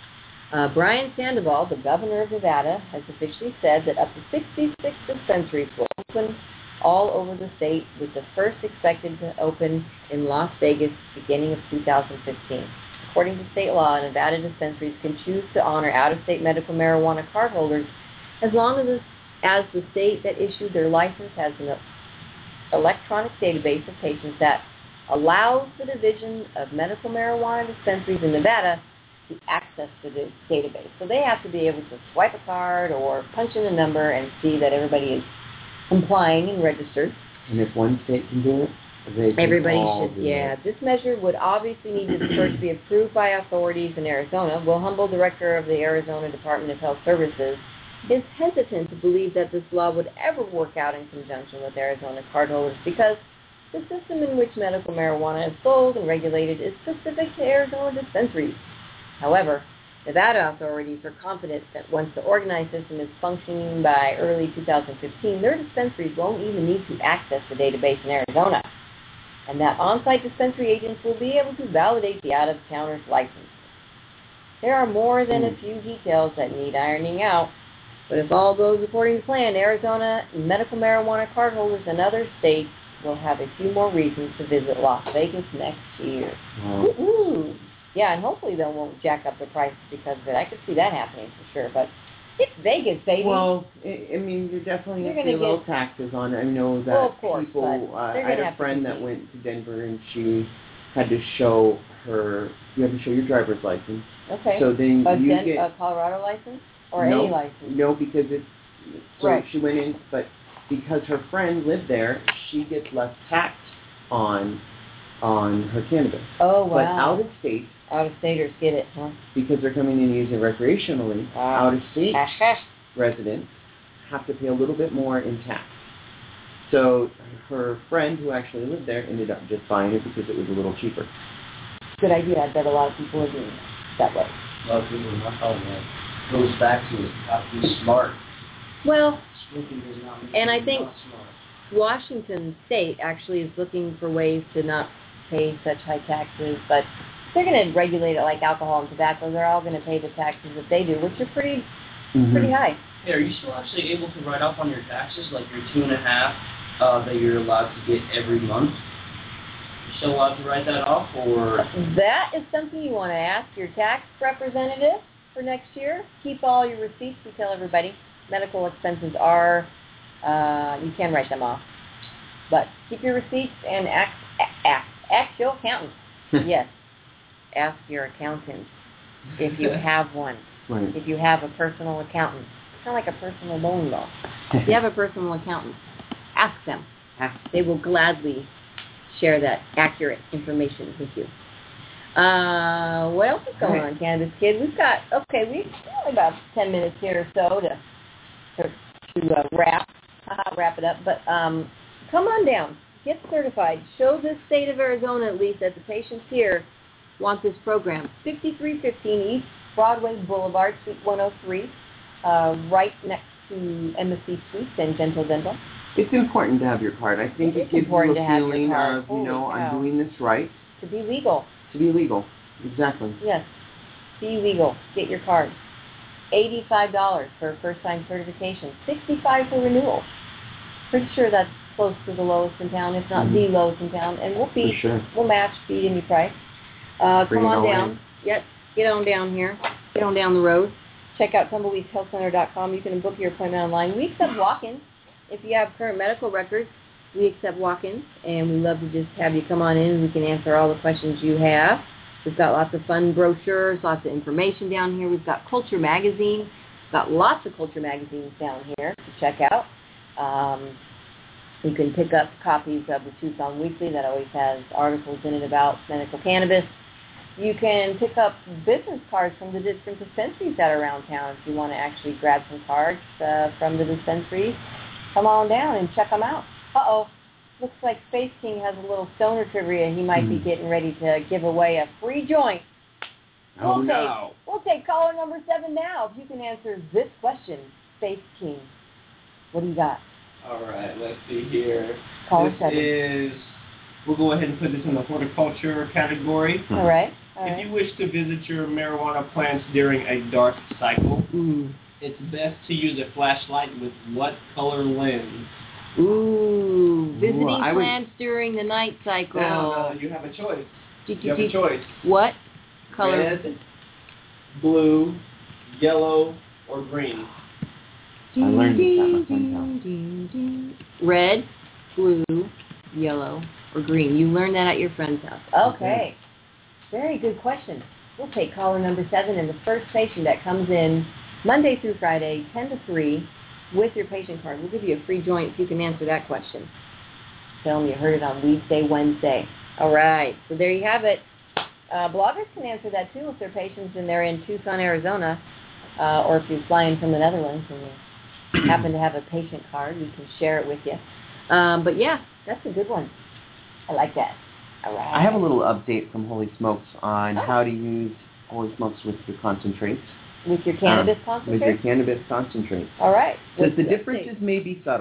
Uh, Brian Sandoval, the governor of Nevada, has officially said that up to sixty-six dispensaries will open all over the state, with the first expected to open in Las Vegas beginning of two thousand fifteen. According to state law, Nevada dispensaries can choose to honor out-of-state medical marijuana cardholders as long as, as the state that issued their license has an electronic database of patients that allows the Division of Medical Marijuana Dispensaries in Nevada to access the database. So they have to be able to swipe a card or punch in a number and see that everybody is complying and registered. And if one state can do it, they can Everybody all should, do yeah. it. This measure would obviously need to first be approved by authorities in Arizona. Will Humble, director of the Arizona Department of Health Services, is hesitant to believe that this law would ever work out in conjunction with Arizona cardholders because the system in which medical marijuana is sold and regulated is specific to Arizona dispensaries. However, Nevada authorities are confident that once the organized system is functioning by early two thousand fifteen, their dispensaries won't even need to access the database in Arizona. and that on-site dispensary agents will be able to validate the out-of-towners license. There are more than a few details that need ironing out, but if all goes according to plan, Arizona medical marijuana cardholders in other states will have a few more reasons to visit Las Vegas next year. Wow. Woo-hoo. Yeah, and hopefully they won't jack up the prices because of it. I could see that happening for sure, but it's Vegas, baby. Well, I, I mean, you're definitely You're going to gonna pay little get- taxes on it. I know that Well, of course, people, but uh, they're I had gonna a have to friend that compete. went to Denver and she had to show her, you have to show your driver's license. Okay. So then a, you Den- get, a Colorado license or no, any license? No, because it's, so Right. she went in, but because her friend lived there, she gets less taxed on, on her cannabis. Oh, wow. But out of state, Out-of-staters get it, huh? because they're coming in and using it recreationally, Ah. out of state residents have to pay a little bit more in tax. So her friend who actually lived there ended up just buying it because it was a little cheaper. Good idea. I bet a lot of people are doing it that way. A lot of people are not following that. Goes back to it. Have to be smart. Well, Smoking does not make and I you think not smart. Washington State actually is looking for ways to not pay such high taxes, but they're going to regulate it like alcohol and tobacco. They're all going to pay the taxes that they do, which are pretty Mm-hmm. pretty high. Hey, are you still actually able to write off on your taxes, like your two and a half uh, that you're allowed to get every month? You're still allowed to write that off, or? That is something you want to ask your tax representative for next year. Keep all your receipts. We tell everybody medical expenses are, uh, you can write them off. But keep your receipts and ask, ask, ask your accountant. Yes, ask your accountant if you have one. Right. If you have a personal accountant. It's kind of like a personal loan law. If you have a personal accountant, ask them. They will gladly share that accurate information with you. Uh, what else is going on, Cannabis Kid? We've got, okay, we've got about ten minutes here or so to to, to uh, wrap, uh, wrap it up. But um, come on down. Get certified. Show the state of Arizona, at least, that the patients here want this program. fifty-three fifteen East Broadway Boulevard, Suite one oh three, uh, right next to Embassy Suites and Gentle Dental. It's important to have your card. I think It it, is gives you important a to have your feeling card. of, you Holy know, cow. I'm doing this right. To be legal. To be legal. Exactly. Yes. Be legal. Get your card. eighty-five dollars for a first-time certification. sixty-five dollars for renewal. Pretty sure that's close to the lowest in town, if not Mhm. the lowest in town. And we'll beat, For sure. we'll match, beat any price. Uh, Bring come it on all down. in. Yep. Get on down here. Get on down the road. Check out tumbleweeds health center dot com. You can book your appointment online. We accept walk-ins. If you have current medical records, we accept walk-ins, and we love to just have you come on in. We can answer all the questions you have. We've got lots of fun brochures, lots of information down here. We've got Culture Magazine. We've got lots of Culture magazines down here to check out. Um, you can pick up copies of the Tucson Weekly that always has articles in it about medical cannabis. You can pick up business cards from the different dispensaries that are around town if you want to actually grab some cards uh, from the dispensaries. Come on down and check them out. Uh-oh. Looks like Space King has a little stoner trivia. He might be Mhm. getting ready to give away a free joint. Oh, We'll take, no. We'll take caller number seven now if you can answer this question, Space King. What do you got? All right, let's see here. Caller this seven. is, we'll go ahead and put this in the horticulture category. All right. All If right. you wish to visit your marijuana plants during a dark cycle, Ooh. it's best to use a flashlight with what color lens? Ooh. Visiting Ooh, I would- plants during the night cycle. Now, uh, you have a choice. Do- You have do- a choice. What color? Red, blue, yellow, or green. I learned this at my friend's house. Red, blue, yellow, or green. You learned that at your friend's house. Okay. Very good question. We'll take caller number seven and the first patient that comes in Monday through Friday, ten to three, with your patient card. We'll give you a free joint if you can answer that question. Tell them you heard it on Weedsday, Wednesday. All right. So there you have it. Uh, bloggers can answer that, too, if they're patients and they're in Tucson, Arizona, uh, or if you're flying from the Netherlands and you happen to have a patient card, we can share it with you. Um, but, yeah, that's a good one. I like that. All right. I have a little update from Holy Smokes on Oh. how to use Holy Smokes with your concentrates. With your cannabis Um, concentrate? With your cannabis concentrates. All right. Because What's the the differences update? may be subtle.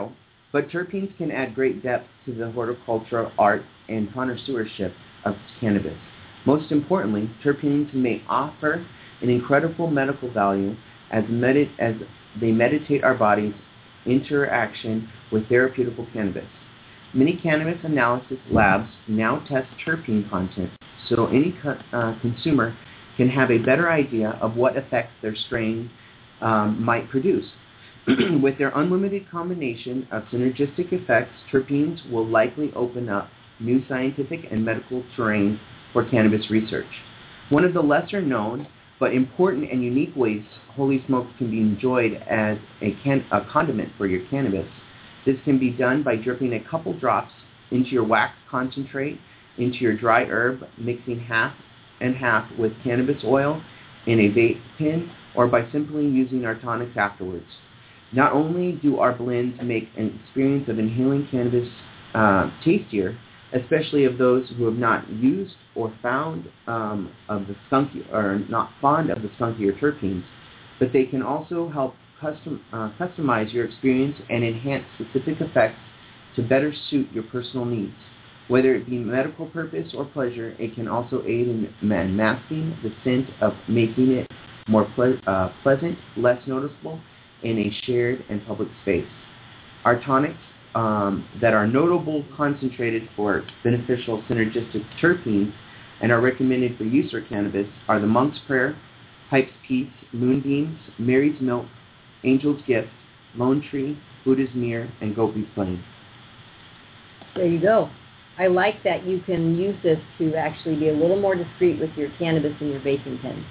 But terpenes can add great depth to the horticultural art and connoisseurship of cannabis. Most importantly, terpenes may offer an incredible medical value as, med- as they meditate our body's interaction with therapeutical cannabis. Many cannabis analysis labs now test terpene content, so any co- uh, consumer can have a better idea of what effects their strain um, might produce. With their unlimited combination of synergistic effects, terpenes will likely open up new scientific and medical terrain for cannabis research. One of the lesser known but important and unique ways holy smokes can be enjoyed as a, can- a condiment for your cannabis. This can be done by dripping a couple drops into your wax concentrate, into your dry herb, mixing half and half with cannabis oil in a vape pen, or by simply using our tonics afterwards. Not only do our blends make an experience of inhaling cannabis uh, tastier, especially of those who have not used or found um, of the skunky or not fond of the skunkier terpenes, but they can also help custom uh, customize your experience and enhance specific effects to better suit your personal needs. Whether it be medical purpose or pleasure, it can also aid in masking the scent of making it more ple- uh, pleasant, less noticeable in a shared and public space. Our tonics um, that are notable concentrated for beneficial synergistic terpenes and are recommended for use for cannabis are the Monk's Prayer, Pipe's Peace, Moonbeams, Mary's Milk, Angel's Gift, Lone Tree, Buddha's Mirror, and Gopi's Flame. There you go. I like that you can use this to actually be a little more discreet with your cannabis in your vaping pen.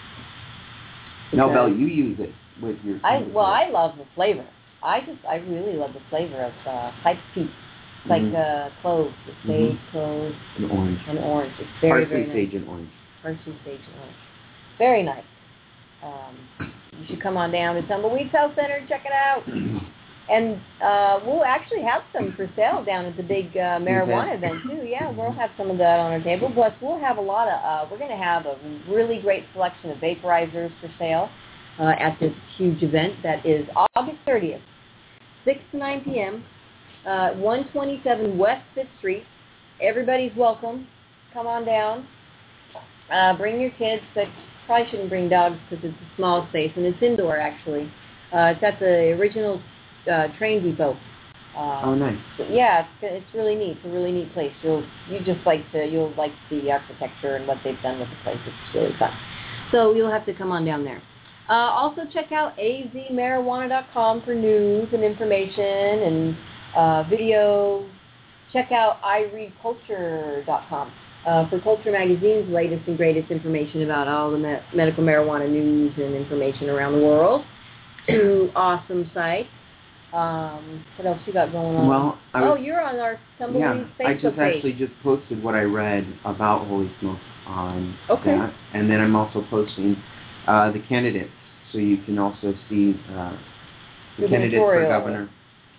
Now, Val, you use it with your I Well, I love the flavor. I just, I really love the flavor of uh, Pipe's Peace. It's like mm-hmm. uh, cloves, the sage, mm-hmm. cloves, and orange. And orange. It's very, Parsley, very nice. sage, and orange. Parsley, sage, and orange. Very nice. Um, you should come on down to Tumbleweed Health Center and check it out. And uh, we'll actually have some for sale down at the big uh, marijuana okay. event, too. Yeah, we'll have some of that on our table. Plus, we'll have a lot of, uh, we're going to have a really great selection of vaporizers for sale uh, at this huge event that is August thirtieth, six to nine p.m., uh, one twenty-seven West fifth Street. Everybody's welcome. Come on down. Uh, bring your kids, but probably shouldn't bring dogs because it's a small space, and it's indoor, actually. Uh, it's at the original uh, train depot. Uh, oh, nice. Yeah, it's, it's really neat. It's a really neat place. You'll you just like to you'll like the architecture and what they've done with the place. It's really fun. So you'll have to come on down there. Uh, also check out a z marijuana dot com for news and information and uh, video. Check out i read culture dot com uh, for Culture Magazine's latest and greatest information about all the me- medical marijuana news and information around the world. Two awesome sites. Um, what else you got going on? Well, I was, oh, you're on our Tumbleweed yeah, Facebook I just page. actually just posted what I read about Holy Smoke on okay. that, and then I'm also posting uh, the candidates, so you can also see uh, the, the candidates for governor.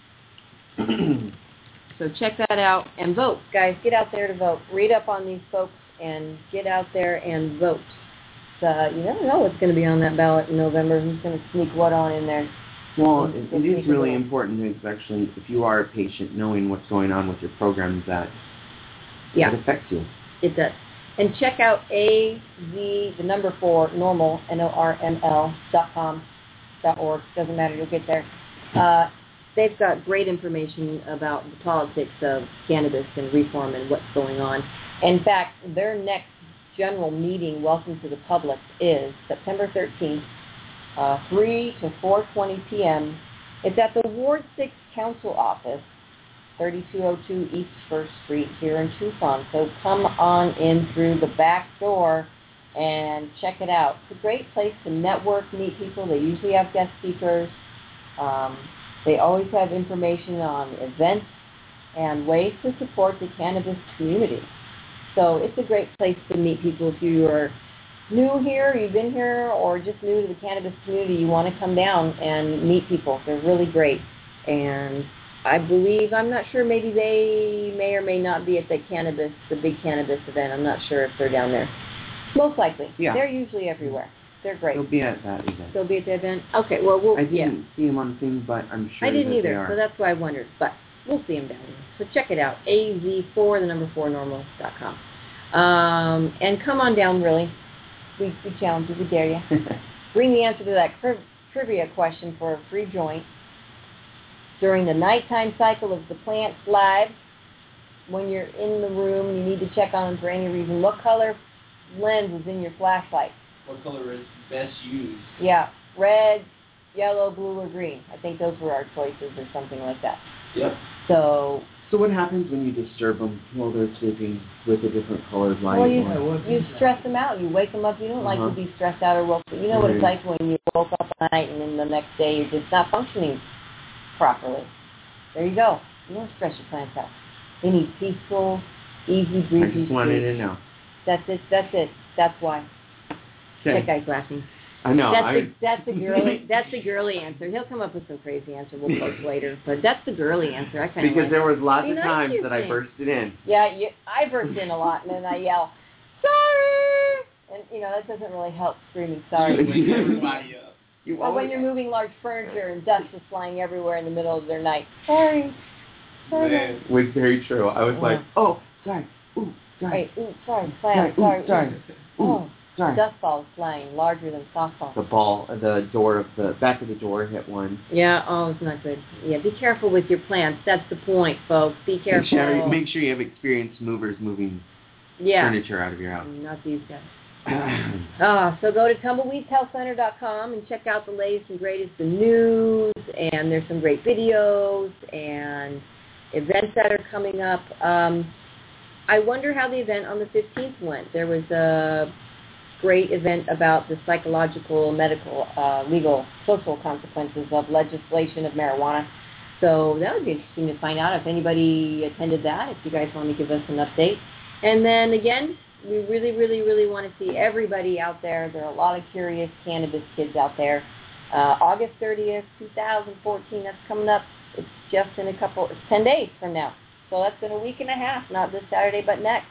So check that out and vote, guys. Get out there to vote. Read up on these folks and get out there and vote. Uh, you never know what's going to be on that ballot in November. Who's going to sneak what on in there? Well, it, it is really important, especially if you are a patient, knowing what's going on with your programs that yeah. it affects you. It does. And check out A Z, the number four, normal, N O R M L, dot com, dot org. Doesn't matter, you'll get there. Uh, they've got great information about the politics of cannabis and reform and what's going on. In fact, their next general meeting, welcome to the public, is September thirteenth, uh, three to four twenty p.m. It's at the Ward six Council Office, thirty-two oh two East First Street here in Tucson. So come on in through the back door and check it out. It's a great place to network, meet people. They usually have guest speakers. Um, they always have information on events and ways to support the cannabis community. So it's a great place to meet people if you are new here, you've been here, or just new to the cannabis community. You want to come down and meet people. They're really great. And I believe, I'm not sure, maybe they may or may not be at the cannabis, the big cannabis event. I'm not sure if they're down there. Most likely. Yeah. They're usually everywhere. They're great. They'll be at that event. They'll be at the event? Okay, well, we'll, I didn't yeah. see them on the thing, but I'm sure I didn't that either, they are. so that's why I wondered. But we'll see them down there. So check it out, A Z four, the number four, normal dot com. Um, and come on down, really. We, we challenge you, we dare you. Bring the answer to that tri- trivia question for a free joint. During the nighttime cycle of the plant's lives, when you're in the room, you need to check on them for any reason. What color lens is in your flashlight? What color is best used? Yeah, red, yellow, blue, or green. I think those were our choices or something like that. Yep. So, So what happens when you disturb them while they're sleeping with a different colored light? well, you, or- you stress them out. You wake them up. You don't Uh-huh. like to be stressed out or woke. You know what it's Right. like when you woke up at night and then the next day you're just not functioning properly. There you go. You don't stress your plants out. They need peaceful, easy, breezy I just wanted sleep. to know. That's it. That's it. That's why. Okay. That guy's laughing. I know. That's I, the that's the girly that's the girly answer. He'll come up with some crazy answer. We'll post later, but that's the girly answer. I kind of because like there was lots Be of nice times to that I things. bursted in. Yeah, you, I burst in a lot, and then I yell, sorry, and you know that doesn't really help screaming sorry. Wake everybody up. You Or when always- you're moving large furniture and dust is flying everywhere in the middle of their night. Sorry. Sorry. Man. was very true. I was Yeah. like, oh, sorry, ooh, sorry, Right. Ooh, sorry. sorry, Sorry. ooh, Sorry. sorry, ooh. ooh, Oh, sorry. dust balls flying larger than softballs. The ball, the door of the back of the door hit one. Yeah. Oh, it's not good. Yeah. Be careful with your plants. That's the point, folks. Be Make careful. sure, make sure you have experienced movers moving yeah. furniture out of your house. Not these guys. Uh, so go to tumbleweeds health center dot com and check out the latest and greatest in news, and there's some great videos and events that are coming up. Um, I wonder how the event on the fifteenth went. There was a great event about the psychological, medical, uh, legal, social consequences of legislation of marijuana. So that would be interesting to find out if anybody attended that, if you guys want to give us an update. And then again, we really, really, really want to see everybody out there. There are a lot of curious cannabis kids out there. Uh, August thirtieth, two thousand fourteen, that's coming up. It's just in a couple, it's ten days from now. So that's in a week and a half, not this Saturday, but next.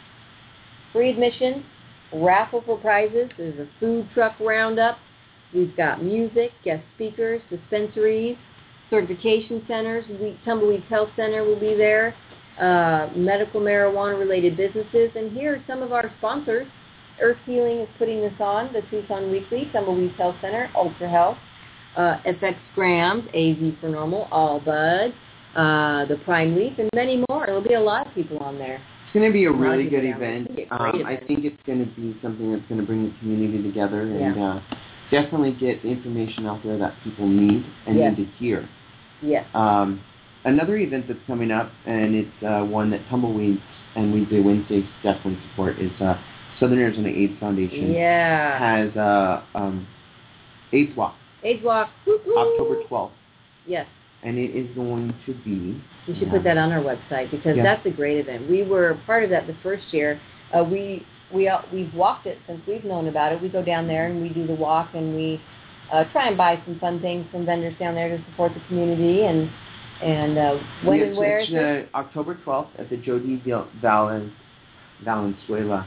Free admission, raffle for prizes. There's a food truck roundup. We've got music, guest speakers, dispensaries, certification centers. We, Tumbleweeds Health Center will be there. Uh, medical marijuana-related businesses. And here are some of our sponsors. Earth Healing is putting this on, the Tucson Weekly, Tumbleweeds Health Center, Ultra Health, uh, F X Grams, A Z for Normal, All Bud, uh, the Prime Leaf, and many more. There'll be a lot of people on there. It's going to be a A lot of really people good down there. event. It's gonna be a Um, great I event. think it's going to be something that's going to bring the community together and Yeah. uh, definitely get the information out there that people need and Yes. need to hear. Yes. Um, another event that's coming up, and it's uh, one that Tumbleweeds and Weekday Wednesdays definitely support, is uh, Southern Arizona AIDS Foundation Yeah. has uh, um, AIDS Walk, AIDS Walk. Woo, woo. October twelfth, Yes. and it is going to be... We should put that on our website because Yeah. that's a great event. We were part of that the first year. Uh, we we uh, we've walked it since we've known about it. We go down there and we do the walk and we uh, try and buy some fun things from vendors down there to support the community. And and uh, when Yes, and where is it's, it? uh, October twelfth at the Jody Val- Val- Valenzuela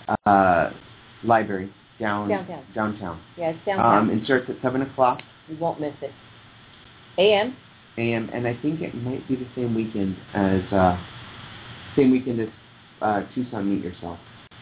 uh, Library down Downtown. downtown. Yeah, it's downtown. Um, it starts at seven o'clock You won't miss it. A M. a m and I think it might be the same weekend as uh, same weekend as uh, Tucson Meet Yourself.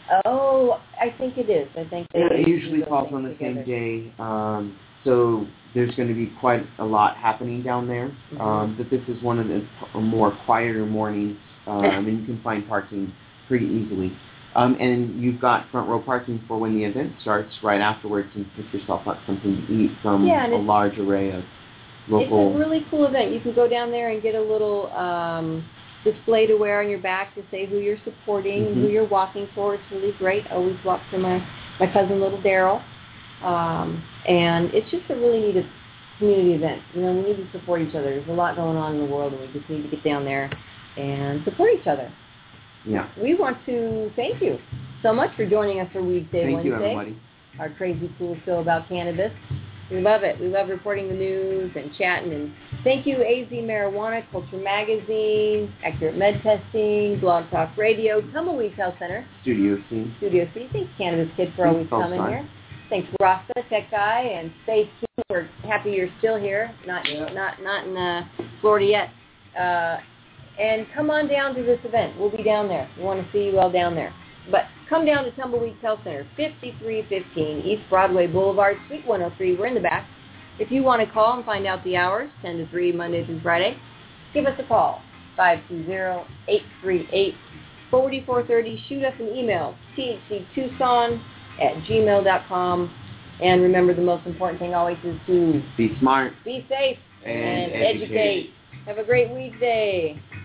Oh, I think it is. I think they Yeah, it do usually those falls things on the together. same day, um, so there's going to be quite a lot happening down there. Mhm. Um, but this is one of the p- more quieter mornings, um, and you can find parking pretty easily. Um, and you've got front row parking for when the event starts right afterwards, and pick yourself up something to eat from Yeah, and a it's- large array of local. It's a really cool event. You can go down there and get a little um, display to wear on your back to say who you're supporting and who Mhm. you're walking for. It's really great. I always walk for my, my cousin, little Daryl. Um, and it's just a really neat community event. You know, we need to support each other. There's a lot going on in the world, and we just need to get down there and support each other. Yeah. We want to thank you so much for joining us for Weekday Thank Wednesday. you, everybody. Our crazy cool show about cannabis. We love it. We love reporting the news and chatting. And thank you, A Z Marijuana, Culture Magazine, Accurate Med Testing, Blog Talk Radio, Tumbleweeds Health Center, Studio scene. Studio C. Thanks, Cannabis Kid, for Thanks, always coming Bellstar. here. Thanks, Rasta, Tech Guy, and Space Team. We're happy you're still here, not Yeah. not not in uh, Florida yet. Uh, and come on down to this event. We'll be down there. We want to see you all down there. But come down to Tumbleweeds Health Center, fifty-three fifteen East Broadway Boulevard, Suite one oh three. We're in the back. If you want to call and find out the hours, ten to three, Monday through Friday, give us a call, five two zero, eight three eight, four four three zero. Shoot us an email, t h c tucson at gmail dot com. And remember, the most important thing always is to be smart, be safe, and, and educate. educate. Have a great weekday.